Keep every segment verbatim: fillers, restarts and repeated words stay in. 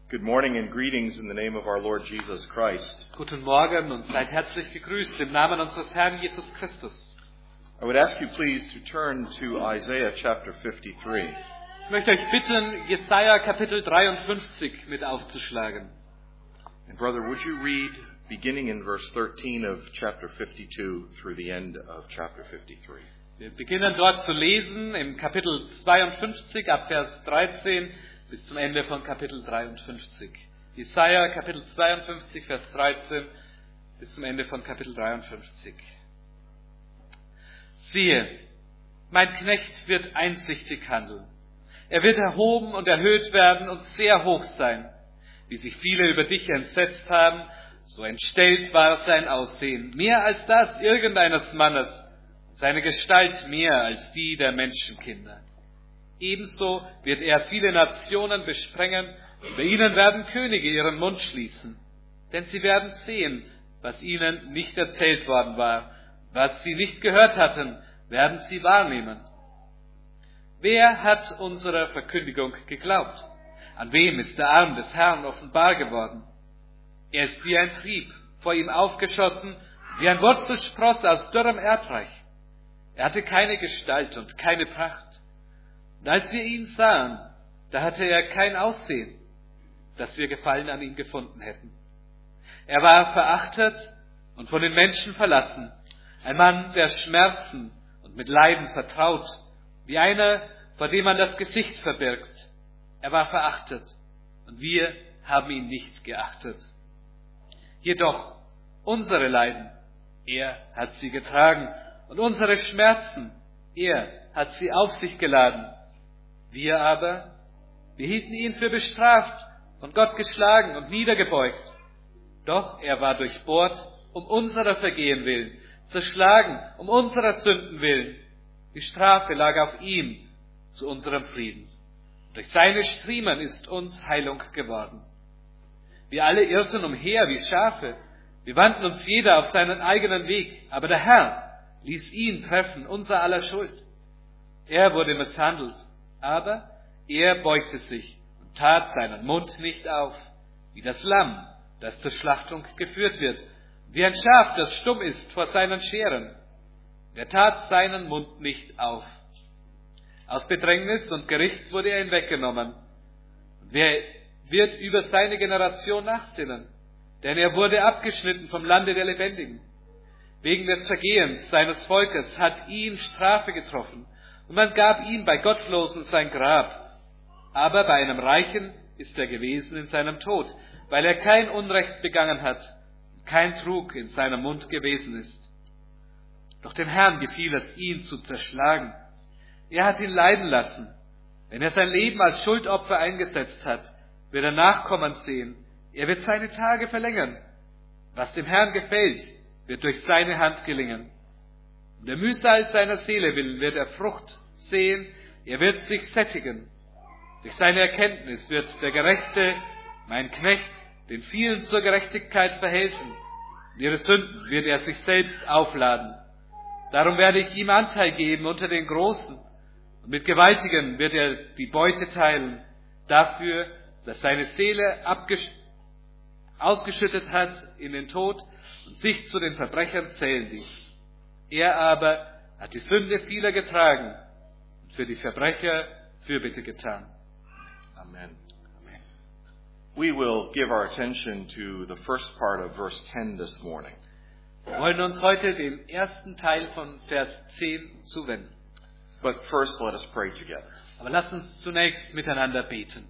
Good morning and greetings in the name of our Lord Jesus Christ. Guten Morgen und seid herzlich gegrüßt im Namen unseres Herrn Jesus Christus. I would ask you please to turn to Isaiah chapter fifty-three. Ich möchte euch bitten, Jesaja Kapitel dreiundfünfzig mit aufzuschlagen. And brother, would you read beginning in verse thirteen of chapter fifty-two through the end of chapter fifty-three? Wir beginnen dort zu lesen im Kapitel zweiundfünfzig ab Vers dreizehn bis zum Ende von Kapitel dreiundfünfzig. Jesaja Kapitel zweiundfünfzig, Vers dreizehn bis zum Ende von Kapitel dreiundfünfzig. Siehe, mein Knecht wird einsichtig handeln. Er wird erhoben und erhöht werden und sehr hoch sein. Wie sich viele über dich entsetzt haben, so entstellt war sein Aussehen, mehr als das irgendeines Mannes, seine Gestalt mehr als die der Menschenkinder. Ebenso wird er viele Nationen besprengen, über ihnen werden Könige ihren Mund schließen. Denn sie werden sehen, was ihnen nicht erzählt worden war, was sie nicht gehört hatten, werden sie wahrnehmen. Wer hat unserer Verkündigung geglaubt? An wem ist der Arm des Herrn offenbar geworden? Er ist wie ein Trieb, vor ihm aufgeschossen, wie ein Wurzelspross aus dürrem Erdreich. Er hatte keine Gestalt und keine Pracht. Und als wir ihn sahen, da hatte er kein Aussehen, dass wir Gefallen an ihm gefunden hätten. Er war verachtet und von den Menschen verlassen, ein Mann der Schmerzen und mit Leiden vertraut, wie einer, vor dem man das Gesicht verbirgt. Er war verachtet und wir haben ihn nicht geachtet. Jedoch unsere Leiden, er hat sie getragen, und unsere Schmerzen, er hat sie auf sich geladen. Wir aber, wir hielten ihn für bestraft, von Gott geschlagen und niedergebeugt. Doch er war durchbohrt um unserer Vergehen willen, zerschlagen um unserer Sünden willen. Die Strafe lag auf ihm zu unserem Frieden. Durch seine Striemen ist uns Heilung geworden. Wir alle irrten umher wie Schafe. Wir wandten uns jeder auf seinen eigenen Weg. Aber der Herr ließ ihn treffen, unser aller Schuld. Er wurde misshandelt, aber er beugte sich und tat seinen Mund nicht auf, wie das Lamm, das zur Schlachtung geführt wird, wie ein Schaf, das stumm ist vor seinen Scheren. Er tat seinen Mund nicht auf. Aus Bedrängnis und Gericht wurde er hinweggenommen. Und wer wird über seine Generation nachsinnen? Denn er wurde abgeschnitten vom Lande der Lebendigen. Wegen des Vergehens seines Volkes hat ihn Strafe getroffen, und man gab ihm bei Gottlosen sein Grab. Aber bei einem Reichen ist er gewesen in seinem Tod, weil er kein Unrecht begangen hat, und kein Trug in seinem Mund gewesen ist. Doch dem Herrn gefiel es, ihn zu zerschlagen. Er hat ihn leiden lassen. Wenn er sein Leben als Schuldopfer eingesetzt hat, wird er Nachkommen sehen. Er wird seine Tage verlängern. Was dem Herrn gefällt, wird durch seine Hand gelingen. Um der Mühsal seiner Seele willen wird er Frucht sehen, er wird sich sättigen. Durch seine Erkenntnis wird der Gerechte, mein Knecht, den vielen zur Gerechtigkeit verhelfen. Und ihre Sünden wird er sich selbst aufladen. Darum werde ich ihm Anteil geben unter den Großen, und mit Gewaltigen wird er die Beute teilen, dafür, dass seine Seele abgesch- ausgeschüttet hat in den Tod und sich zu den Verbrechern zählen ließ. Er aber hat die Sünde vieler getragen und für die Verbrecher Fürbitte getan. Amen. Amen. We will give our attention to the first part of verse ten this morning. Wir wollen uns heute dem ersten Teil von Vers zehn zuwenden. But first let us pray together. Aber lasst uns zunächst miteinander beten.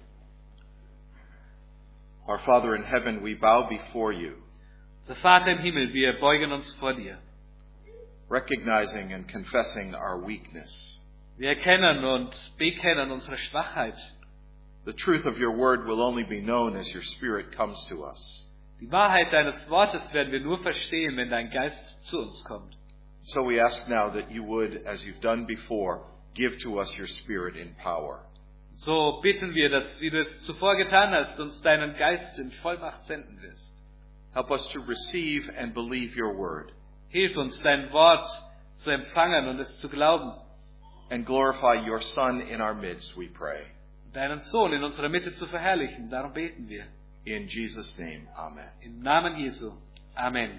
Our Father in heaven, we bow before you, Unser Vater im Himmel, wir beugen uns vor dir. recognizing and confessing our weakness. Wir erkennen und bekennen unsere Schwachheit. The truth of your word will only be known as your Spirit comes to us. Die Wahrheit deines Wortes werden wir nur verstehen, wenn dein Geist zu uns kommt. So we ask now that you would, as you've done before, give to us your Spirit in power. So bitten wir, dass, wie du es zuvor getan hast, uns deinen Geist in Vollmacht senden wirst. Help us to receive and believe your word. Hilf uns, dein Wort zu empfangen und es zu glauben. And glorify your Son in our midst, we pray. deinen Sohn in unserer Mitte zu verherrlichen. Darum beten wir. In Jesus' name, amen. Im Namen Jesu. Amen.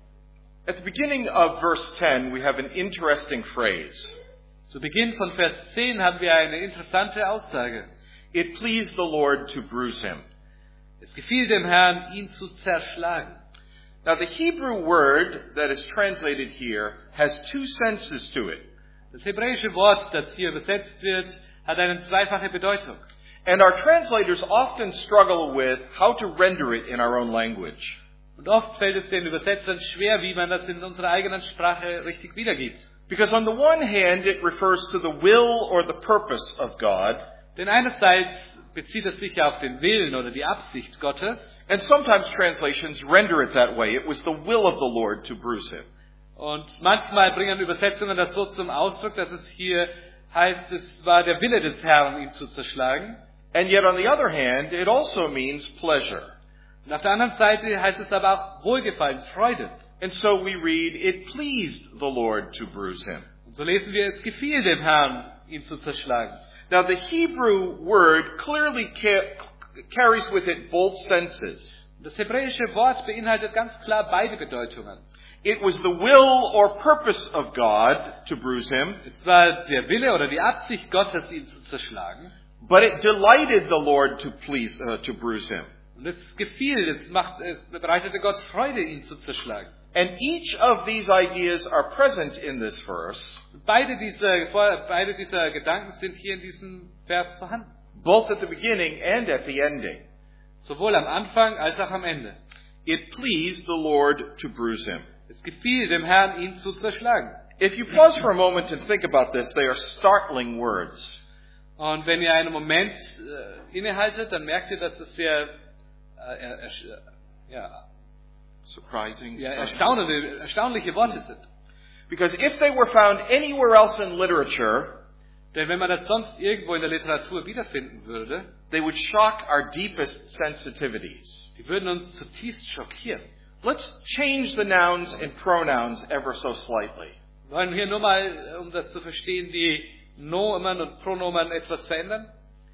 At the beginning of verse ten, we have an interesting phrase. Zu Beginn von Vers zehn haben wir eine interessante Aussage. It pleased the Lord to bruise him. Es gefiel dem Herrn, ihn zu zerschlagen. Now, the Hebrew word that is translated here has two senses to it. Das hebräische Wort, das hier übersetzt wird, hat eine zweifache Bedeutung. And our translators often struggle with how to render it in our own language. Und oft fällt es den Übersetzern schwer, wie man das in unserer eigenen Sprache richtig wiedergibt. Because on the one hand, it refers to the will or the purpose of God. Denn einerseits bezieht es sich auf den Willen oder die Absicht Gottes. And sometimes translations render it that way. It was the will of the Lord to bruise him. Und manchmal bringen Übersetzungen das so zum Ausdruck, dass es hier heißt, es war der Wille des Herrn, ihn zu zerschlagen. And yet on the other hand, it also means pleasure. Und auf der anderen Seite heißt es aber auch Wohlgefallen, Freude. And so we read, it pleased the Lord to bruise him. Und so lesen wir, es gefiel dem Herrn, ihn zu zerschlagen. Now the Hebrew word clearly ca- carries with it both senses. Das hebräische Wort beinhaltet ganz klar beide Bedeutungen. It was the will or purpose of God to bruise him, Es war der Wille oder die Absicht Gottes, ihn zu zerschlagen. but it delighted the Lord to please uh, to bruise him. Und es gefiel, es, macht, es bereitete Gott Freude, ihn zu zerschlagen. And each of these ideas are present in this verse, Beide dieser, beide dieser Gedanken sind hier in diesem Vers vorhanden. both at the beginning and at the ending. Sowohl am Anfang als auch am Ende. It pleased the Lord to bruise him. Es gefiel dem Herrn, ihn zu zerschlagen. If you pause for a moment and think about this, they are startling words. Und wenn ihr einen Moment äh, innehaltet, dann merkt ihr, dass es sehr äh, er, er, ja, Surprising. ja, startling. erstaunliche, erstaunliche Worte sind. Because if they were found anywhere else in literature, Denn wenn man das sonst irgendwo in der Literatur wiederfinden würde, they would shock our deepest sensitivities. die würden uns zutiefst schockieren. Let's change the nouns and pronouns ever so slightly. Wir wollen hier nur mal, um das zu verstehen, die Nomen und Pronomen etwas verändern.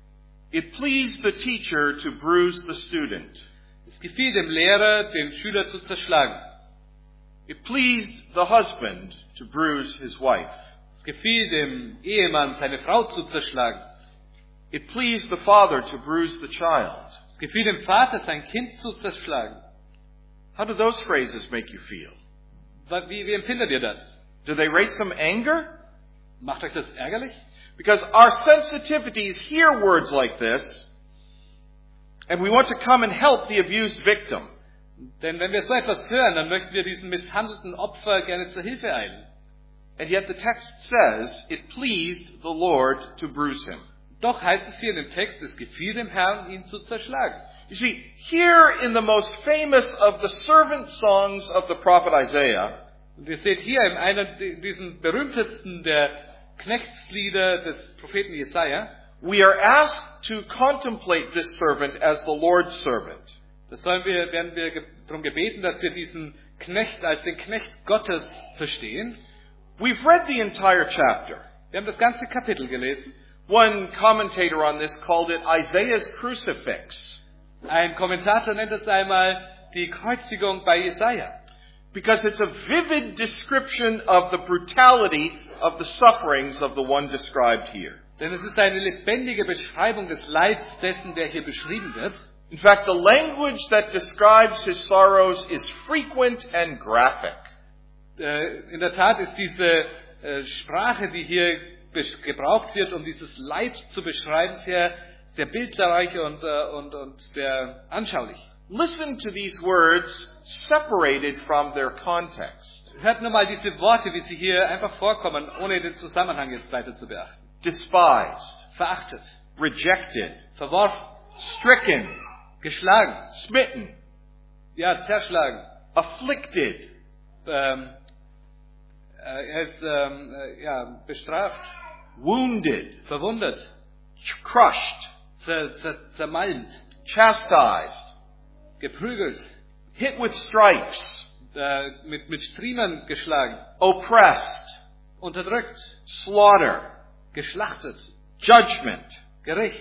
It pleased the teacher to bruise the student. Es gefiel dem Lehrer, den Schüler zu zerschlagen. It pleased the husband to bruise his wife. Es gefiel dem Ehemann, seine Frau zu zerschlagen. It pleased the father to bruise the child. Es gefiel dem Vater, sein Kind zu zerschlagen. How do those phrases make you feel? Wie, wie empfindet ihr das? Do they raise some anger? Macht euch das ärgerlich? Because our sensitivities hear words like this, and we want to come and help the abused victim. Denn wenn wir so etwas hören, dann möchten wir diesen misshandelten Opfer gerne zur Hilfe eilen. And yet the text says, it pleased the Lord to bruise him. Doch heißt es hier in dem Text, es gefiel dem Herrn, ihn zu zerschlagen. You see, here in the most famous of the servant songs of the prophet Isaiah, Und ihr seht hier in einer diesen berühmtesten der Knechtslieder des Propheten Jesaja, we are asked to contemplate this servant as the Lord's servant. da sollen wir, werden wir ge- darum gebeten, dass wir diesen Knecht als den Knecht Gottes verstehen. We've read the entire chapter. Wir haben das ganze Kapitel gelesen. One commentator on this called it Isaiah's crucifix, Ein Kommentator nennt es einmal die Kreuzigung bei Jesaja. because it's a vivid description of the brutality of the sufferings of the one described here. Denn es ist eine lebendige Beschreibung des Leids dessen, der hier beschrieben wird. In fact, the language that describes his sorrows is frequent and graphic. Äh, In der Tat ist diese äh, Sprache, die hier besch- gebraucht wird, um dieses Leid zu beschreiben, sehr, sehr bildreich und, äh, und, und sehr anschaulich. Listen to these words separated from their context. Hört nur mal diese Worte, wie sie hier einfach vorkommen, ohne den Zusammenhang jetzt weiter zu beachten. Despised, Verachtet, rejected, verworfen, stricken, geschlagen, smitten, ja, zerschlagen. afflicted, Ähm, äh, er ist ähm, äh, ja, bestraft, wounded, verwundet, crushed, zer, zer, zermalmt, chastised, geprügelt, hit with stripes, äh, mit, mit Striemen geschlagen, oppressed, unterdrückt, slaughter, geschlachtet, judgment, Gericht,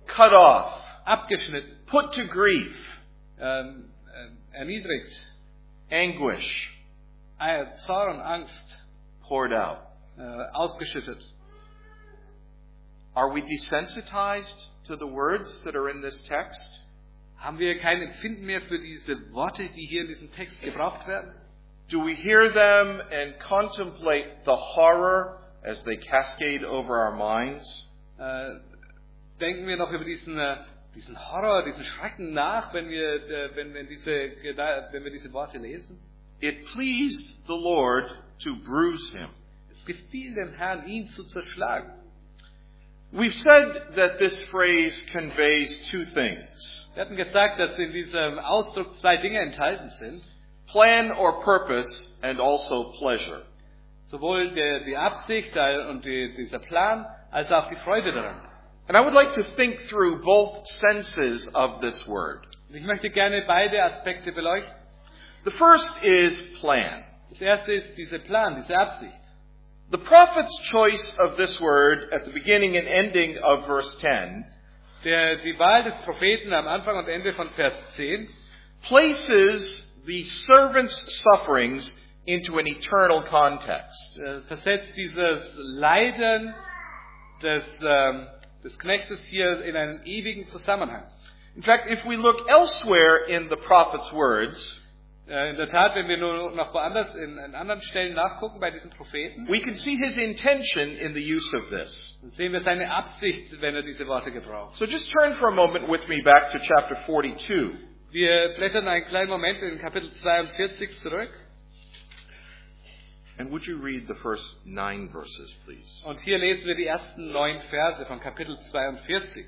cut off, abgeschnitten, put to grief, ähm, äh, erniedrigt, anguish, äh, Zorn, Angst, poured out. äh, ausgeschüttet. Are we desensitized to the words that are in this text? Haben wir kein Empfinden mehr für diese Worte, die hier in diesem Text gebraucht werden? Do we hear them and contemplate the horror as they cascade over our minds? Äh, denken wir noch über diesen, äh, diesen Horror, diesen Schrecken nach, wenn wir, äh, wenn, wenn, diese, wenn wir diese Worte lesen? It pleased the Lord to bruise him. Es gefiel dem Herrn, ihn zu zerschlagen. We've said that this phrase conveys two things. Wir hatten gesagt, dass in diesem Ausdruck zwei Dinge enthalten sind. Plan or purpose and also pleasure. Sowohl der, die Absicht und die, dieser Plan, als auch die Freude daran. And I would like to think through both senses of this word. Und ich möchte gerne beide Aspekte beleuchten. The first is plan. Das erste ist dieser Plan, diese Absicht. The prophet's choice of this word at the beginning and ending of verse ten Der, die Wahl des Propheten am Anfang und Ende von Vers zehn places the servant's sufferings into an eternal context. äh, versetzt dieses Leiden des, ähm, des Knechtes hier in einen ewigen Zusammenhang. In fact, if we look elsewhere in the prophet's words, Äh, in der Tat, wenn wir nur noch woanders in, in anderen Stellen nachgucken bei diesen Propheten, we can see his intention in the use of this. dann sehen wir seine Absicht, wenn er diese Worte gebraucht. So just turn for a moment with me back to chapter forty-two. Wir blättern einen kleinen Moment in Kapitel zweiundvierzig zurück. And would you read the first nine verses, please? Und hier lesen wir die ersten neun Verse von Kapitel zweiundvierzig.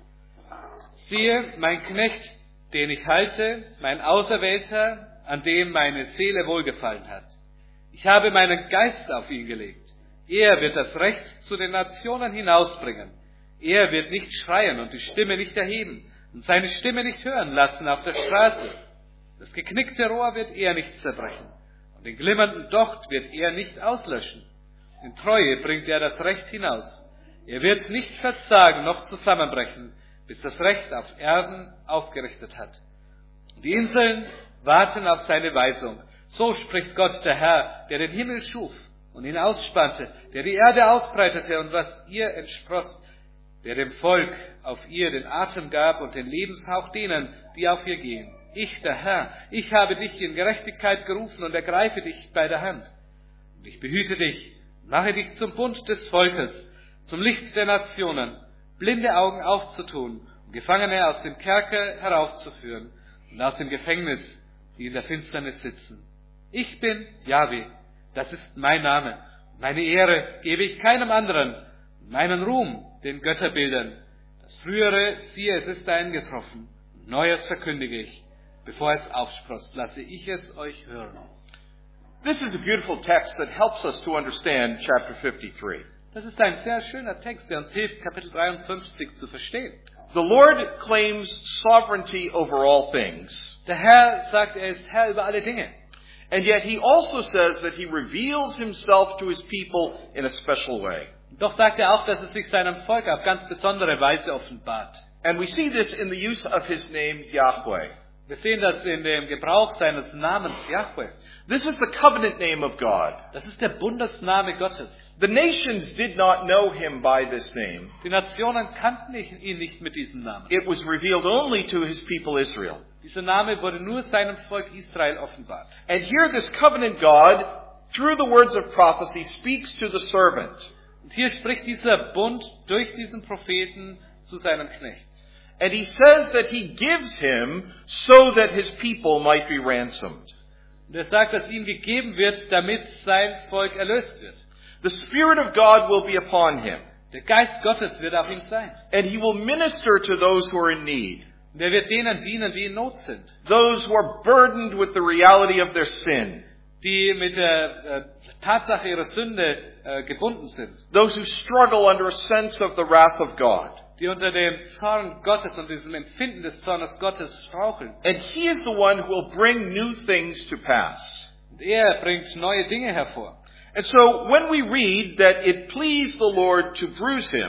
Siehe, mein Knecht, den ich halte, mein Auserwählter, an dem meine Seele wohlgefallen hat. Ich habe meinen Geist auf ihn gelegt. Er wird das Recht zu den Nationen hinausbringen. Er wird nicht schreien und die Stimme nicht erheben und seine Stimme nicht hören lassen auf der Straße. Das geknickte Rohr wird er nicht zerbrechen und den glimmernden Docht wird er nicht auslöschen. In Treue bringt er das Recht hinaus. Er wird nicht verzagen noch zusammenbrechen, bis das Recht auf Erden aufgerichtet hat. Die Inseln warten auf seine Weisung. So spricht Gott, der Herr, der den Himmel schuf und ihn ausspannte, der die Erde ausbreitete und was ihr entspross, der dem Volk auf ihr den Atem gab und den Lebenshauch denen, die auf ihr gehen. Ich, der Herr, ich habe dich in Gerechtigkeit gerufen und ergreife dich bei der Hand. Und ich behüte dich, mache dich zum Bund des Volkes, zum Licht der Nationen, blinde Augen aufzutun und Gefangene aus dem Kerker heraufzuführen und aus dem Gefängnis, die in der Finsternis sitzen. Ich bin Jahwe, das ist mein Name. Meine Ehre gebe ich keinem anderen, meinen Ruhm den Götterbildern. Das Frühere, siehe, es ist eingetroffen. Neues verkündige ich. Bevor es aufsproßt, lasse ich es euch hören. This is a beautiful text that helps us to understand chapter fifty-three. Das ist ein sehr schöner Text, der uns hilft, Kapitel dreiundfünfzig zu verstehen. The Lord claims sovereignty over all things, Der Herr sagt, er ist Herr über alle Dinge. and yet he also says that he reveals himself to his people in a special way. Doch sagt er auch, dass er sich seinem Volk auf ganz besondere Weise offenbart. And we see this in the use of his name, Yahweh. Wir sehen das in dem Gebrauch seines Namens Jahwe. This is the covenant name of God. Das ist der Bundesname Gottes. The nations did not know him by this name. Die Nationen kannten ihn nicht mit diesem Namen. It was revealed only to his people Israel. Dieser Name wurde nur seinem Volk Israel offenbart. And here this covenant God, through the words of prophecy, speaks to the servant. Und hier spricht dieser Bund durch diesen Propheten zu seinem Knecht. And he says that he gives him so that his people might be ransomed. Und er sagt, dass ihm gegeben wird, damit sein Volk erlöst wird. The Spirit of God will be upon him, Der Geist Gottes wird auf ihm sein. and he will minister to those who are in need, Und er wird denen dienen, die in Not sind. those who are burdened with the reality of their sin, Die mit der äh, Tatsache ihrer Sünde äh, gebunden sind. those who struggle under a sense of the wrath of God. Die unter dem Zorn Gottes und diesem Empfinden des Zornes Gottes straucheln. And he is the one who will bring new things to pass. Und er bringt neue Dinge hervor. And so when we read that it pleased the Lord to bruise him,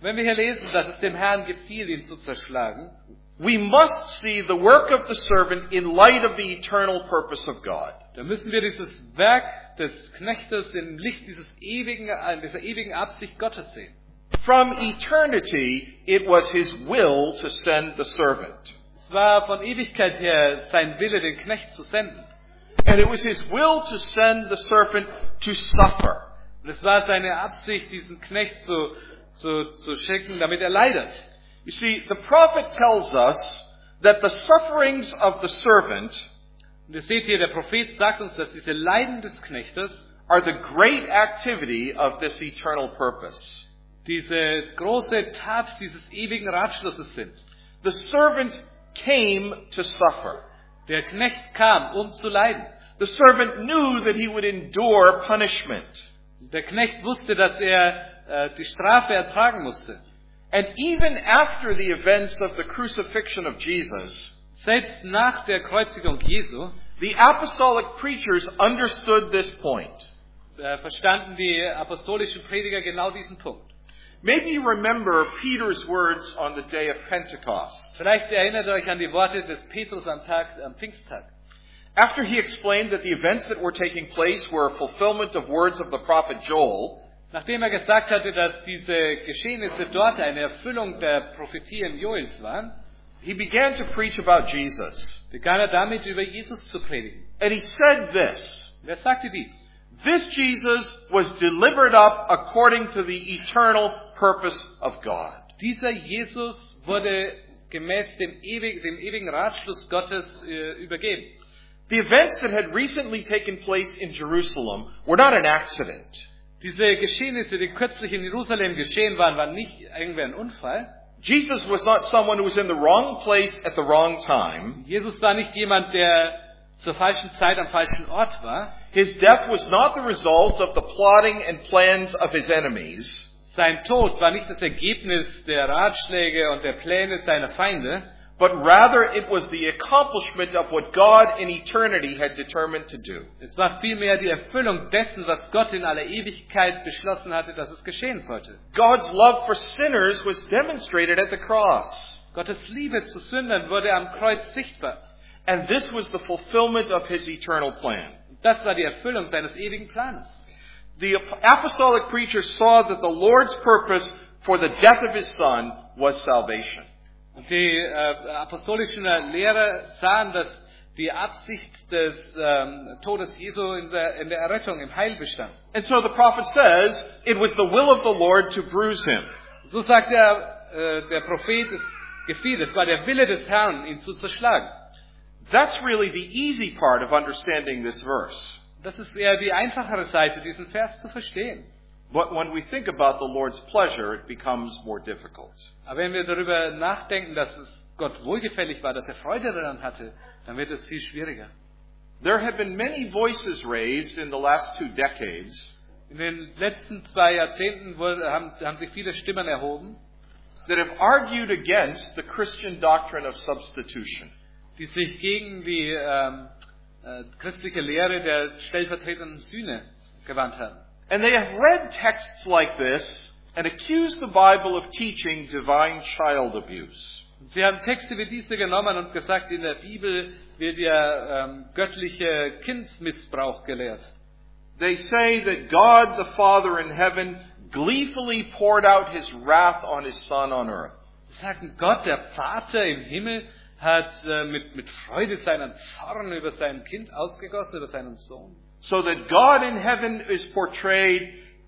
Wenn wir hier lesen, dass es dem Herrn gefiel, ihn zu zerschlagen, we must see the work of the servant in light of the eternal purpose of God. dann müssen wir dieses Werk des Knechtes im Licht dieses ewigen, dieser ewigen Absicht Gottes sehen. From eternity, it was his will to send the servant. Es war von Ewigkeit her sein Wille, den Knecht zu senden. And it was his will to send the servant to suffer. Und es war seine Absicht, diesen Knecht zu, zu, zu schicken, damit er leidet. You see, the prophet tells us that the sufferings of the servant Und ihr seht hier, der Prophet sagt uns, dass diese Leiden des Knechtes are the great activity of this eternal purpose. diese große Tat dieses ewigen Ratschlusses sind. The servant came to suffer. Der Knecht kam, um zu leiden. The servant knew that he would endure punishment. Der Knecht wusste, dass er äh, die Strafe ertragen musste. And even after the events of the crucifixion of Jesus, Selbst nach der Kreuzigung Jesu the apostolic preachers understood this point. äh, verstanden die apostolischen Prediger genau diesen Punkt. Maybe you remember Peter's words on the day of Pentecost. Vielleicht erinnert ihr euch an die Worte des Petrus am Tag, am Pfingsttag. After he explained that the events that were taking place were a fulfillment of words of the prophet Joel, Nachdem er gesagt hatte, dass diese Geschehnisse dort eine Erfüllung der Prophetien Joels waren, he began to preach about Jesus. begann er damit, über Jesus zu predigen. And he said this, Und er sagte dies: this Jesus was delivered up according to the eternal purpose of God. Dieser Jesus wurde gemäß dem, ewig, dem ewigen Ratschluss Gottes äh, übergeben. The events that had recently taken place in Jerusalem were not an accident. Diese Geschehnisse, die kürzlich in Jerusalem geschehen waren, waren nicht irgendwie ein Unfall. Jesus was not someone who was in the wrong place at the wrong time. Jesus war nicht jemand, der zur falschen Zeit am falschen Ort war. His death was not the result of the plotting and plans of his enemies. Sein Tod war nicht das Ergebnis der Ratschläge und der Pläne seiner Feinde, but rather it was the accomplishment of what God in eternity had determined to do. es war vielmehr die Erfüllung dessen, was Gott in aller Ewigkeit beschlossen hatte, dass es geschehen sollte. God's love for sinners was demonstrated at the cross. Gottes Liebe zu Sündern wurde am Kreuz sichtbar. And this was the fulfillment of his eternal plan. Das war die Erfüllung seines ewigen Planes. The apostolic preachers saw that the Lord's purpose for the death of his son was salvation. Und die äh, apostolischen Lehrer sahen, dass die Absicht des ähm, Todes Jesu in der, in der Errettung, im Heil bestand. And so the prophet says, it was the will of the Lord to bruise him. So sagt der, äh, der Prophet, es gefiel, es war der Wille des Herrn, ihn zu zerschlagen. That's really the easy part of understanding this verse. Das ist eher die einfachere Seite, diesen Vers zu verstehen. But when we think about the Lord's pleasure, it becomes more difficult. Aber wenn wir darüber nachdenken, dass es Gott wohlgefällig war, dass er Freude daran hatte, dann wird es viel schwieriger. There have been many voices raised in the last two decades In den letzten zwei Jahrzehnten wurde, haben, haben sich viele Stimmen erhoben, that have argued against the Christian doctrine of substitution. die sich gegen die ähm, äh, christliche Lehre der stellvertretenden Sühne gewandt haben. And they have read texts like this and accused the Bible of teaching divine child abuse. Und sie haben Texte wie diese genommen und gesagt, in der Bibel wird ja ähm, göttlicher Kindsmissbrauch gelehrt. They say that God the Father in heaven gleefully poured out his wrath on his Son on earth. Sie sagen, Gott, der Vater im Himmel, hat äh, mit, mit Freude seinen Zorn über sein Kind ausgegossen, über seinen Sohn. So that God in heaven is portrayed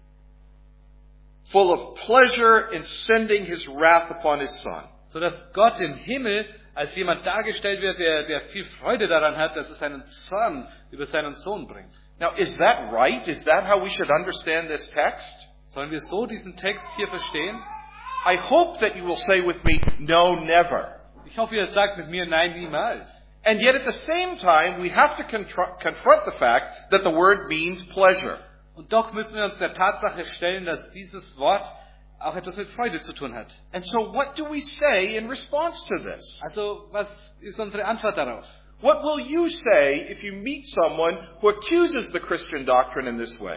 full of pleasure in sending his wrath upon his Son. So dass Gott im Himmel als jemand dargestellt wird, der, der viel Freude daran hat, dass er seinen Zorn über seinen Sohn bringt. Now, is that right? Is that how we should understand this text? Sollen wir so diesen Text hier verstehen? I hope that you will say with me, no, never. Ich hoffe, ihr sagt mit mir, nein, niemals. And yet at the same time, we have to contr- confront the fact that the word means pleasure. Und doch müssen wir uns der Tatsache stellen, dass dieses Wort auch etwas mit Freude zu tun hat. And so what do we say in response to this? Also, was ist unsere Antwort darauf? What will you say if you meet someone who accuses the Christian doctrine in this way?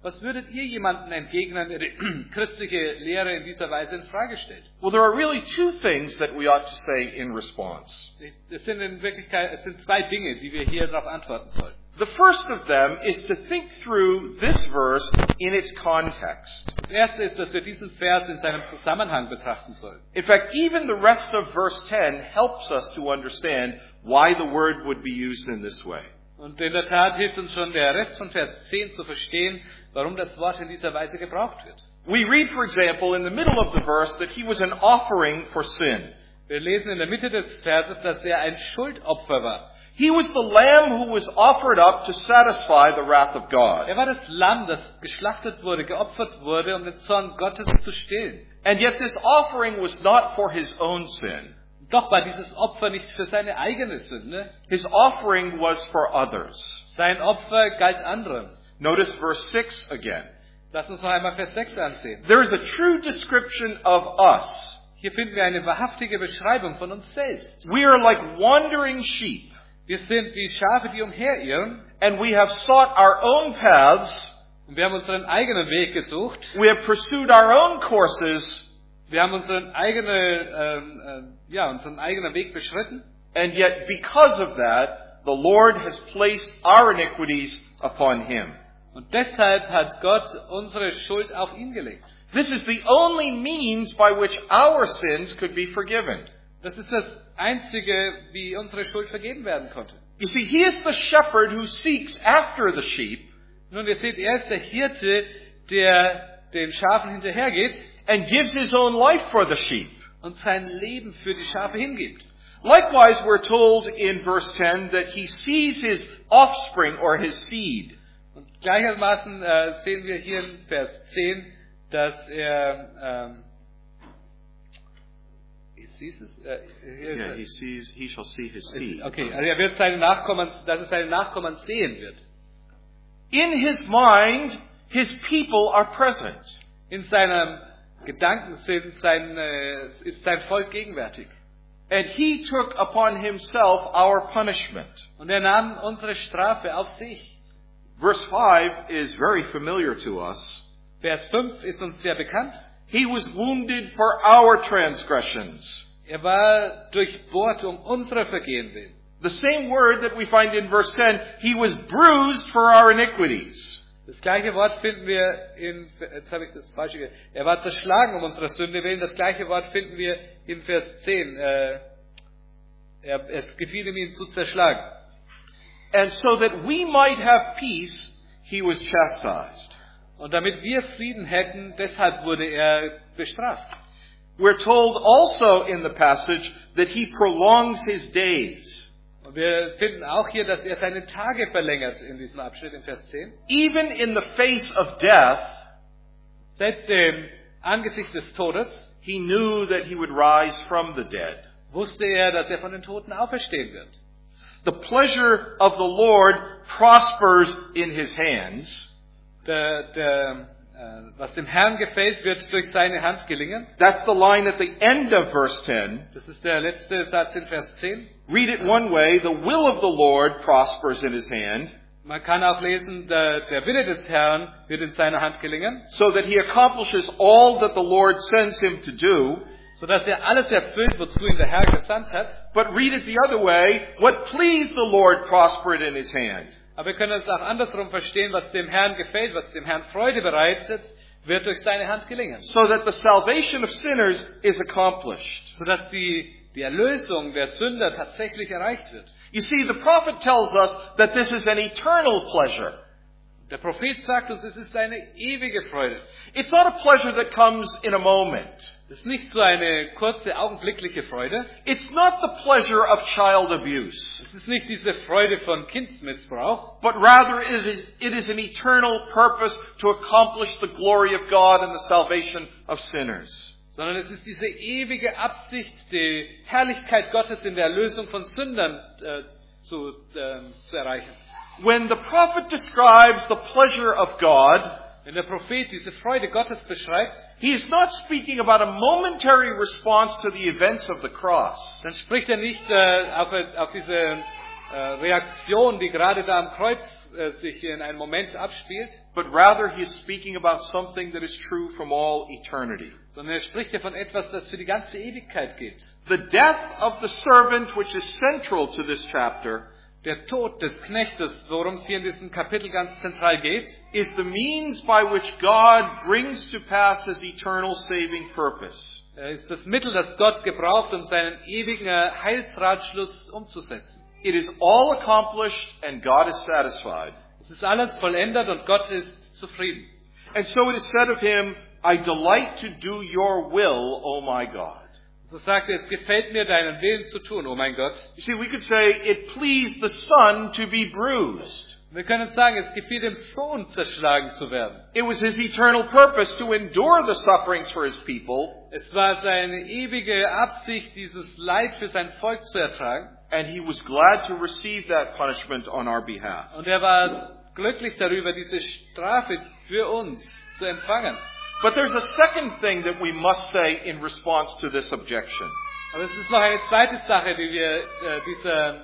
Was würdet ihr jemandem entgegnen, der die christliche Lehre in dieser Weise in Frage stellt? Well, there are really two things that we ought to say in response. Es sind in Wirklichkeit, es sind zwei Dinge, die wir hier darauf antworten sollen. The first of them is to think through this verse in its context. Das erste ist, dass wir diesen Vers in seinem Zusammenhang betrachten sollen. In fact, even the rest of verse ten helps us to understand why the word would be used in this way. Und in der Tat hilft uns schon der Rest von Vers zehn zu verstehen, warum das Wort in dieser Weise gebraucht wird. We read, for example, in the middle of the verse that he was an offering for sin. Wir lesen in der Mitte des Verses, dass er ein Schuldopfer war. He was the lamb who was offered up to satisfy the wrath of God. Er war das Lamm, das geschlachtet wurde, geopfert wurde, um den Zorn Gottes zu stillen. And yet this offering was not for his own sin. Doch war dieses Opfer nicht für seine eigene Sünde. His offering was for others. Sein Opfer galt anderen. Notice verse six again. Lass uns noch einmal Vers sechs ansehen. There is a true description of us. Hier finden wir eine wahrhaftige Beschreibung von uns selbst. We are like wandering sheep, Wir sind wie Schafe, die umherirren. and we have sought our own paths. Und wir haben unseren eigenen Weg gesucht. We have pursued our own courses, Wir haben unseren eigenen, ähm, äh, ja, unseren eigenen Weg beschritten. and yet because of that, the Lord has placed our iniquities upon him. Und deshalb hat Gott unsere Schuld auf ihn gelegt. This is the only means by which our sins could be forgiven. Das ist das Einzige, wie unsere Schuld vergeben werden konnte. You see, he is the shepherd who seeks after the sheep Nun, ihr seht, er ist der Hirte, der den Schafen hinterhergeht and gives his own life for the sheep. und sein Leben für die Schafe hingibt. Likewise, we're told in verse ten that he sees his offspring or his seed. Und gleichermaßen äh, sehen wir hier in Vers zehn, dass er, ähm, ich sehe es, äh, hier ist Yeah, er- he sees, he shall see his seed. okay, also er wird seine Nachkommen, dass er seine Nachkommen sehen wird. In his mind, his people are present. In seinem Gedanken sind sein, äh, ist sein Volk gegenwärtig. And he took upon himself our punishment. Und er nahm unsere Strafe auf sich. Verse five is very familiar to us. Vers fünf ist uns sehr bekannt. He was wounded for our transgressions. Er war durchbohrt um unsere Vergehen willen. The same word that we find in verse ten, he was bruised for our iniquities. Das gleiche Wort finden wir in, jetzt habe ich das falsche, ge- er war zerschlagen um unsere Sünde willen. Das gleiche Wort finden wir in Vers zehn. Äh, er, es gefiel ihm, ihn zu zerschlagen. And so that we might have peace, he was chastised. Und damit wir Frieden hätten, deshalb wurde er bestraft. We're told also in the passage that he prolongs his days. Und wir finden auch hier, dass er seine Tage verlängert in diesem Abschnitt in Vers zehn. Even in the face of death, Selbst im Angesicht des Todes he knew that he would rise from the dead. wusste er, dass er von den Toten auferstehen wird. The pleasure of the Lord prospers in his hands. Der, der, äh, was dem Herrn gefällt, wird durch seine Hand gelingen. That's the line at the end of verse ten. Das ist der letzte Satz in Vers zehn. Read it one way, the will of the Lord prospers in his hand, Man kann auch lesen, der, der Wille des Herrn wird in seiner Hand gelingen, so that he accomplishes all that the Lord sends him to do. sodass er alles erfüllt, wozu ihn der Herr gesandt hat. But read it the other way, what pleased the Lord prospered in his hand. Aber wir können es auch andersrum verstehen, was dem Herrn gefällt, was dem Herrn Freude bereitet, wird durch seine Hand gelingen. So that the salvation of sinners is accomplished. Sodass die, die Erlösung der Sünder tatsächlich erreicht wird. You see, the prophet tells us that this is an eternal pleasure. Der Prophet sagt uns, es ist eine ewige Freude. It's not a pleasure that comes in a moment. Es ist nicht so eine kurze, augenblickliche Freude. It's not the pleasure of child abuse, Es ist nicht diese Freude von Kindsmissbrauch, but rather it is, it is an eternal purpose to accomplish the glory of God and the salvation of sinners. sondern es ist diese ewige Absicht, die Herrlichkeit Gottes in der Erlösung von Sündern äh, zu, äh, zu erreichen. When the prophet describes the pleasure of God, Wenn der Prophet diese Freude Gottes beschreibt, he is not speaking about a momentary response to the events of the cross. dann spricht er nicht äh, auf, auf diese äh, Reaktion, die gerade da am Kreuz äh, sich in einem Moment abspielt, but rather he is speaking about something that is true from all eternity. sondern er spricht ja von etwas, das für die ganze Ewigkeit gilt. The death of the servant, which is central to this chapter, Der Tod des Knechtes, worum es hier in diesem Kapitel ganz zentral geht, is the means by which God brings to pass his eternal saving purpose. äh, ist das Mittel, das Gott gebraucht, um seinen ewigen äh, Heilsratschluss umzusetzen. It is all accomplished and God is satisfied. Es ist alles vollendet und Gott ist zufrieden. And so it is said of him, I delight to do your will, O my God. So sagt er, es gefällt mir, deinen Willen zu tun, oh mein Gott. You see, we could say it pleased the Son to be bruised. Wir können sagen, es gefiel dem Sohn, zerschlagen zu werden. It was his eternal purpose to endure the sufferings for his people, Es war seine ewige Absicht, dieses Leid für sein Volk zu ertragen. and he was glad to receive that punishment on our behalf. Und er war glücklich darüber, diese Strafe für uns zu empfangen. But there's a second thing that we must say in response to this objection. Aber es ist noch eine zweite Sache, die wir äh, dieser,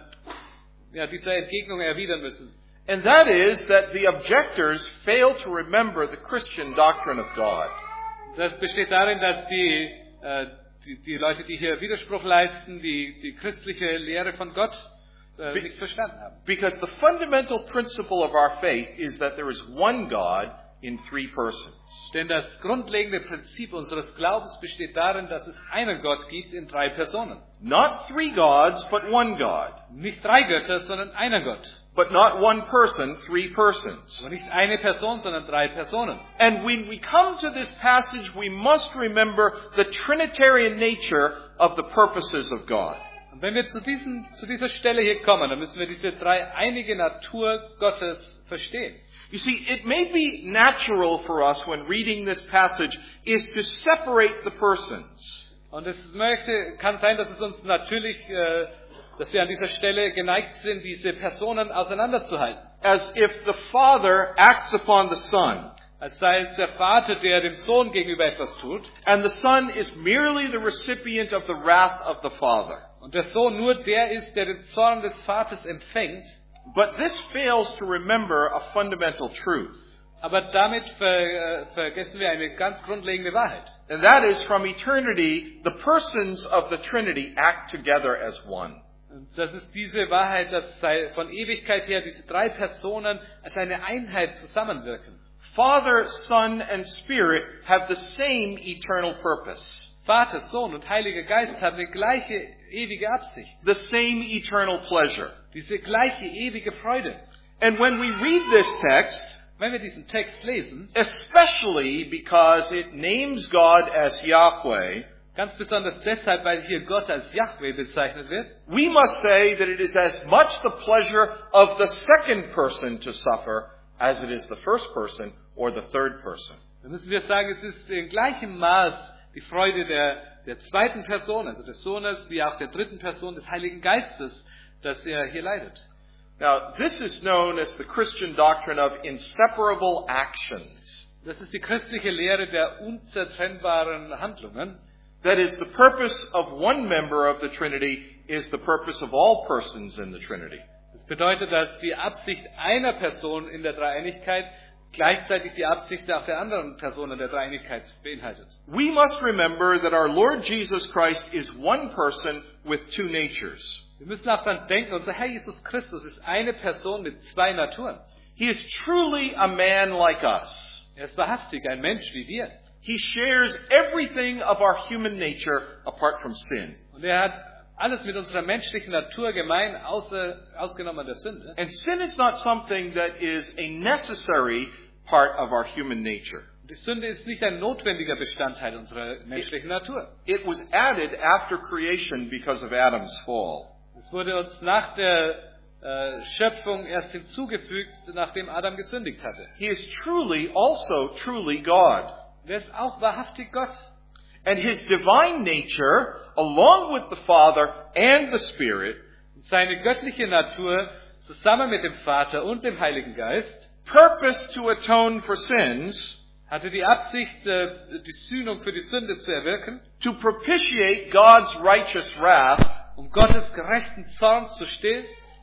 ja, dieser Entgegnung erwidern müssen. And that is that the objectors fail to remember the Christian doctrine of God. Das besteht darin, dass die, äh, die, die Leute, die hier Widerspruch leisten, die, die christliche Lehre von Gott äh, nicht verstanden haben. Because the fundamental principle of our faith is that there is one God in three persons. Denn das grundlegende Prinzip unseres Glaubens besteht darin, dass es einen Gott gibt in drei Personen. Not three gods, but one God. Nicht drei Götter, sondern einer Gott. But not one person, three persons. Und nicht eine Person, sondern drei Personen. And when we come to this passage, we must remember the Trinitarian nature of the purposes of God. Und wenn wir zu, diesen, zu dieser Stelle hier kommen, dann müssen wir diese dreieinige Natur Gottes verstehen. You see, it may be natural for us when reading this passage is to separate the persons. Und es möchte, kann sein, dass es uns natürlich, äh, dass wir an dieser Stelle geneigt sind, diese Personen auseinanderzuhalten. As if the Father acts upon the Son, Als sei es der Vater, der dem Sohn gegenüber etwas tut, and the Son is merely the recipient of the wrath of the Father. und der Sohn nur der ist, der den Zorn des Vaters empfängt. But this fails to remember a fundamental truth. Aber damit ver, äh, vergessen wir eine ganz grundlegende Wahrheit. And that is, from eternity, the persons of the Trinity act together as one. Und das ist diese Wahrheit, dass sei- von Ewigkeit her diese drei Personen als eine Einheit zusammenwirken. Father, Son, and Spirit have the same eternal purpose, Vater, Sohn und Heiliger Geist haben die gleiche ewige Absicht, the same eternal pleasure. diese gleiche ewige Freude. And when we read this text, Wenn wir diesen Text lesen, especially because it names God as Yahweh, ganz besonders deshalb, weil hier Gott als Yahweh bezeichnet wird, we must say that it is as much the pleasure of the second person to suffer as it is the first person or the third person. dann müssen wir sagen, es ist in gleichem Maß die Freude der, der zweiten Person, also des Sohnes, wie auch der dritten Person des Heiligen Geistes, dass er hier leidet. Now, this is known as the Christian doctrine of inseparable actions. Das ist die christliche Lehre der unzertrennbaren Handlungen. That is, the purpose of one member of the Trinity is the purpose of all persons in the Trinity. Das bedeutet, dass die Absicht einer Person in der Dreieinigkeit gleichzeitig die Absicht auch der anderen Personen der Dreieinigkeit beinhaltet. We must remember that our Lord Jesus Christ is one person with two natures. Wir müssen auch daran denken, unser Herr Jesus Christus ist eine Person mit zwei Naturen. He is truly a man like us. Er ist wahrhaftig ein Mensch wie wir. He shares everything of our human nature apart from sin. Und er hat alles mit unserer menschlichen Natur gemein, außer, ausgenommen der Sünde. And sin is not something that is a necessary part of our human nature. Die Sünde ist nicht ein notwendiger Bestandteil unserer menschlichen Natur. It was added after creation because of Adam's fall. Es wurde uns nach der äh, Schöpfung erst hinzugefügt, nachdem Adam gesündigt hatte. He is truly, also truly God. Und er ist auch wahrhaftig Gott. And his divine nature, along with the Father and the Spirit, Und seine göttliche Natur, zusammen mit dem Vater und dem Heiligen Geist, purpose to atone for sins, hatte die Absicht, äh, die Sühnung für die Sünde zu erwirken, to propitiate God's righteous wrath, um Gottes gerechten Zorn zu stillen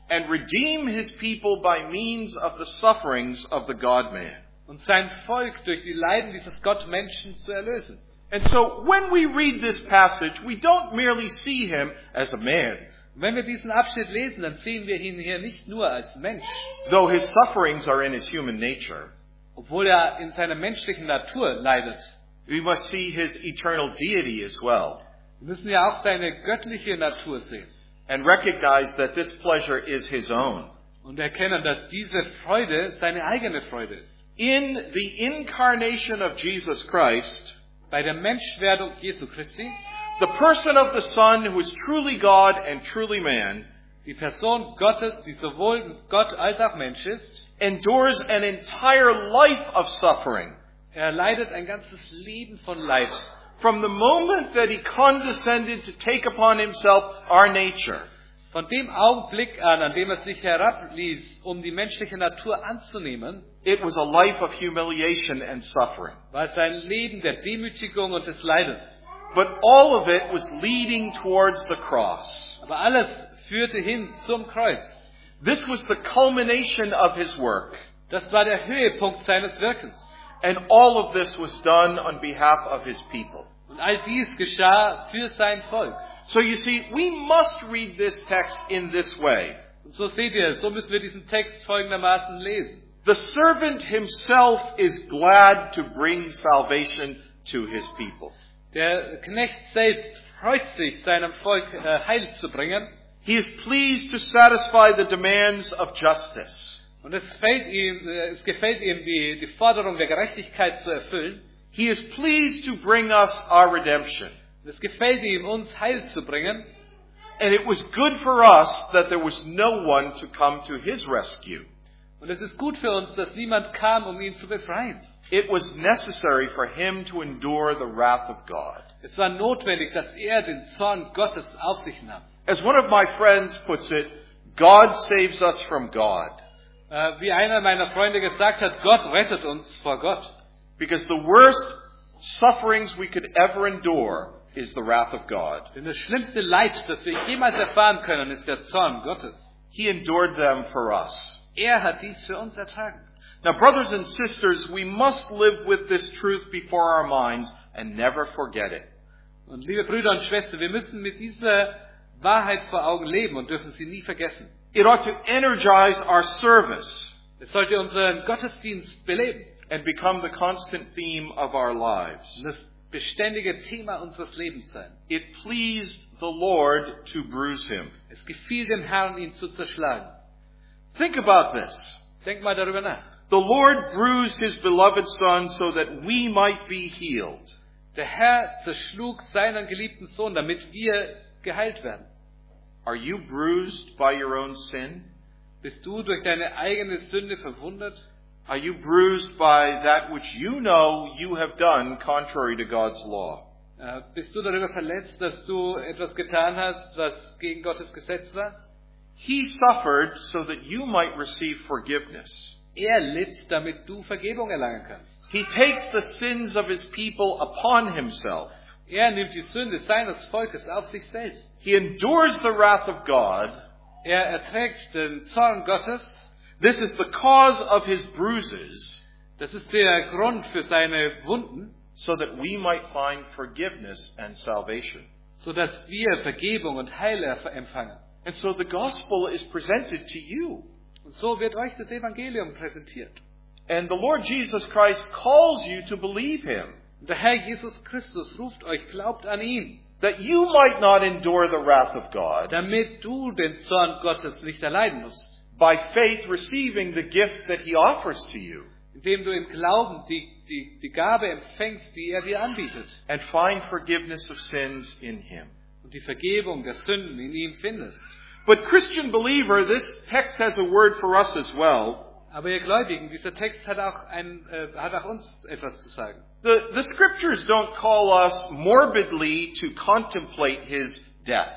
and redeem his people by means of the sufferings of the God-man. Und sein Volk durch die Leiden dieses Gottmenschen zu erlösen. And so when we read this passage, we don't merely see him as a man. Und wenn wir diesen Abschnitt lesen, dann sehen wir ihn hier nicht nur als Mensch, Though his sufferings are in his human nature, obwohl er in seiner menschlichen Natur leidet. we must see his eternal deity as well, Wir müssen ja auch seine göttliche Natur sehen and recognize that this pleasure is his own. und erkennen, dass diese Freude seine eigene Freude ist. In the incarnation of Jesus Christ, Bei der Menschwerdung Jesu Christi, the person of the Son, who is truly God and truly man, die Person Gottes, die sowohl Gott als auch Mensch ist, endures an entire life of suffering. er leidet ein ganzes Leben von Leid. From the moment that he condescended to take upon himself our nature, Von dem Augenblick an, an dem er sich herabließ, um die menschliche Natur anzunehmen, it was a life of humiliation and suffering. war es ein Leben der Demütigung und des Leides. But all of it was leading towards the cross. Aber alles führte hin zum Kreuz. This was the culmination of his work. Das war der Höhepunkt seines Wirkens. And all of this was done on behalf of his people. Und all dies geschah für sein Volk. So you see, we must read this text in this way. Und so seht ihr, so müssen wir diesen Text folgendermaßen lesen. The servant himself is glad to bring salvation to his people. Der Knecht selbst freut sich, seinem Volk äh, Heil zu bringen. He is pleased to satisfy the demands of justice. Und es, fällt ihm, äh, es gefällt ihm, die, die Forderung der Gerechtigkeit zu erfüllen. He is pleased to bring us our redemption. Und es gefällt ihm, uns Heil zu bringen. And it was good for us that there was no one to come to his rescue. Und es ist gut für uns, dass niemand kam, um ihn zu befreien. It was necessary for him to endure the wrath of God. Es war notwendig, dass er den Zorn Gottes auf sich nahm. As one of my friends puts it, God saves us from God. Äh, wie einer meiner Freunde gesagt hat, Gott rettet uns vor Gott. Because the worst sufferings we could ever endure is the wrath of God. Denn das schlimmste Leid, das wir jemals erfahren können, ist der Zorn Gottes. He endured them for us. Er hat dies für uns ertragen. Now, brothers and sisters, we must live with this truth before our minds and never forget it. Und liebe Brüder und Schwestern, wir müssen mit dieser Wahrheit vor Augen leben und dürfen sie nie vergessen. It ought to energize our service Es sollte unseren Gottesdienst beleben and become the constant theme of our lives. und das beständige Thema unseres Lebens sein. It pleased the Lord to bruise him. Es gefiel dem Herrn, ihn zu zerschlagen. Think about this. Denk mal darüber nach. The Lord bruised his beloved Son so that we might be healed. Der Herr zerschlug seinen geliebten Sohn, damit wir geheilt werden. Are you bruised by your own sin? Bist du durch deine eigene Sünde verwundet? Are you bruised by that which you know you have done contrary to God's law? Äh, Bist du darüber verletzt, dass du etwas getan hast, was gegen Gottes Gesetz war? He suffered so that you might receive forgiveness. Er litt, damit du Vergebung erlangen kannst. He takes the sins of his people upon himself. Er nimmt die Sünde seines Volkes auf sich selbst. He endures the wrath of God. Er erträgt den Zorn Gottes. This is the cause of his bruises, Das ist der Grund für seine Wunden, so that we might find forgiveness and salvation. so dass wir Vergebung und Heil empfangen. And so the gospel is presented to you. Und so wird euch das Evangelium präsentiert. And the Lord Jesus Christ calls you to believe him, Und der Herr Jesus Christus ruft euch, glaubt an ihn, that you might not endure the wrath of God, damit du den Zorn Gottes nicht erleiden musst. by faith receiving the gift that he offers to you, Indem du im Glauben die, die, die Gabe empfängst, die er dir anbietet. and find forgiveness of sins in him. Und die Vergebung der Sünden in ihm findest. But Christian believer, this text has a word for us as well. Aber ihr Gläubigen, dieser Text hat auch, ein, äh, hat auch uns etwas zu sagen. The, the scriptures don't call us morbidly to contemplate his death.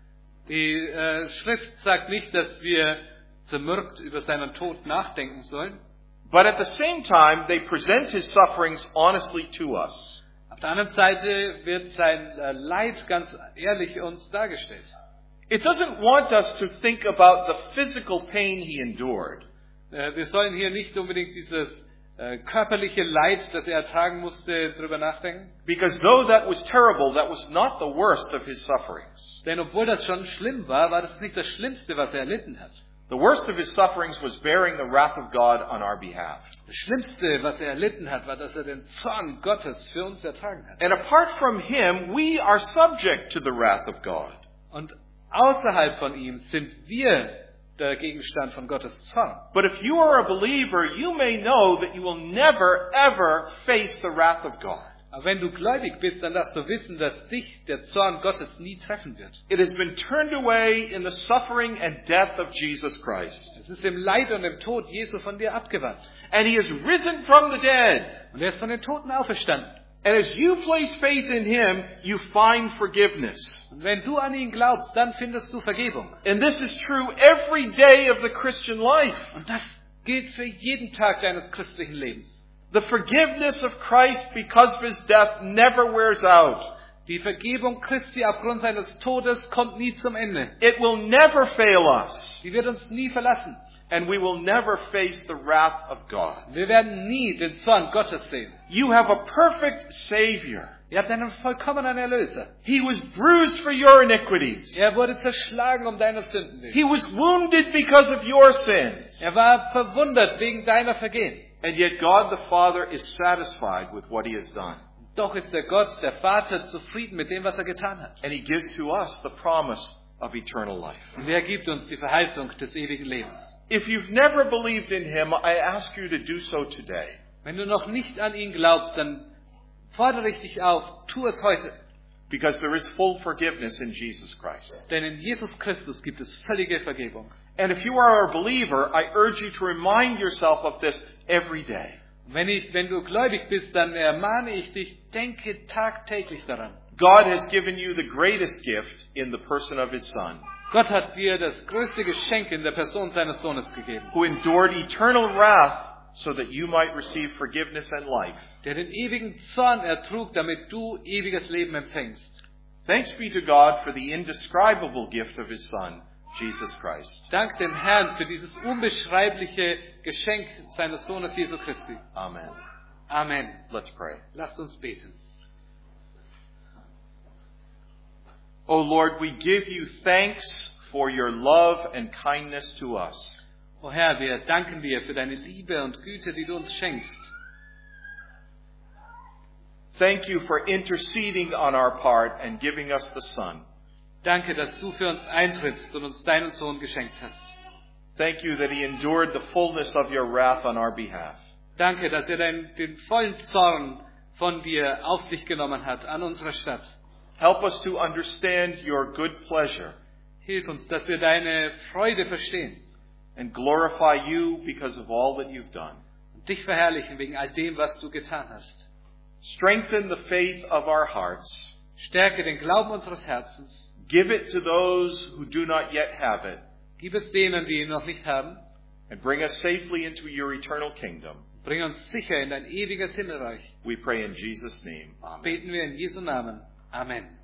Die äh, Schrift sagt nicht, dass wir zermürbt über seinen Tod nachdenken sollen. But at the same time, they present his sufferings honestly to us. Auf der anderen Seite wird sein äh, Leid ganz ehrlich uns dargestellt. It doesn't want us to think about the physical pain he endured. Äh, Wir sollen hier nicht unbedingt dieses äh, körperliche Leid, das er ertragen musste, drüber nachdenken. Because though that was terrible, that was not the worst of his sufferings. Denn obwohl das schon schlimm war, war das nicht das Schlimmste, was er erlitten hat. The worst of his sufferings was bearing the wrath of God on our behalf. Das Schlimmste, was er erlitten hat, war, dass er den Zorn Gottes für uns ertragen hat. And apart from him, we are subject to the wrath of God. Und außerhalb von ihm sind wir der Gegenstand von Gottes Zorn. But if you are a believer, you may know that you will never, ever face the wrath of God. Aber wenn du gläubig bist, dann darfst du wissen, dass dich der Zorn Gottes nie treffen wird. It has been turned away in the suffering and death of Jesus Christ. Es ist im Leid und im Tod Jesu von dir abgewandt. And he has risen from the dead. Und er ist von den Toten auferstanden. And as you place faith in him, you find forgiveness. Und wenn du an ihn glaubst, dann findest du Vergebung. And this is true every day of the Christian life. Und das gilt für jeden Tag deines christlichen Lebens. The forgiveness of Christ because of his death never wears out. Die Vergebung Christi aufgrund seines Todes kommt nie zum Ende. It will never fail us. Sie wird uns nie verlassen. And we will never face the wrath of God. Wir werden nie den Zorn Gottes sehen. You have a perfect Savior. Ihr habt einen vollkommenen Erlöser. He was bruised for your iniquities. Er wurde zerschlagen um deiner Sünden willen. He was wounded because of your sins. Er war verwundet wegen deiner Vergehen. And yet God the Father is satisfied with what he has done. Doch ist der Gott, der Vater, zufrieden mit dem, was er getan hat. And he gives to us the promise of eternal life. Und er gibt uns die Verheißung des ewigen Lebens. If you've never believed in him, I ask you to do so today. Wenn du noch nicht an ihn glaubst, dann fordere ich dich auf, tu es heute. Because there is full forgiveness in Jesus Christ. Denn in Jesus Christus gibt es völlige Vergebung. And if you are a believer, I urge you to remind yourself of this every day. Wenn, ich, wenn du gläubig bist, dann ermahne ich dich, denke tagtäglich daran. God has given you the greatest gift in the person of his Son, Gott hat dir das größte Geschenk in der Person seines Sohnes gegeben, who endured eternal wrath so that you might receive forgiveness and life. der den ewigen Zorn ertrug, damit du ewiges Leben empfängst. Thanks be to God for the indescribable gift of his Son, Jesus Christ. Dank dem Herrn für dieses unbeschreibliche Geschenk seines Sohnes Jesu Christi. Amen. Amen. Let's pray. Lasst uns beten. O Lord, we give you thanks for your love and kindness to us. O Herr, wir danken dir für deine Liebe und Güte, die du uns schenkst. Thank you for interceding on our part and giving us the Son. Danke, dass du für uns eintrittst und uns deinen Sohn geschenkt hast. Thank you that he endured the fullness of your wrath on our behalf. Danke, dass er den, den vollen Zorn von dir auf sich genommen hat an unserer Stadt. Help us to understand your good pleasure Hilf uns, dass wir deine Freude verstehen and glorify you because of all that you've done. und dich verherrlichen wegen all dem, was du getan hast. Strengthen the faith of our hearts. Stärke den Glauben unseres Herzens. Give it to those who do not yet have it, Gib es denen, die ihn noch nicht haben. and bring us safely into your eternal kingdom. Bring uns sicher in dein ewiges Himmelreich. We pray in Jesus' name. Amen. Beten wir in Jesu Namen. Amen.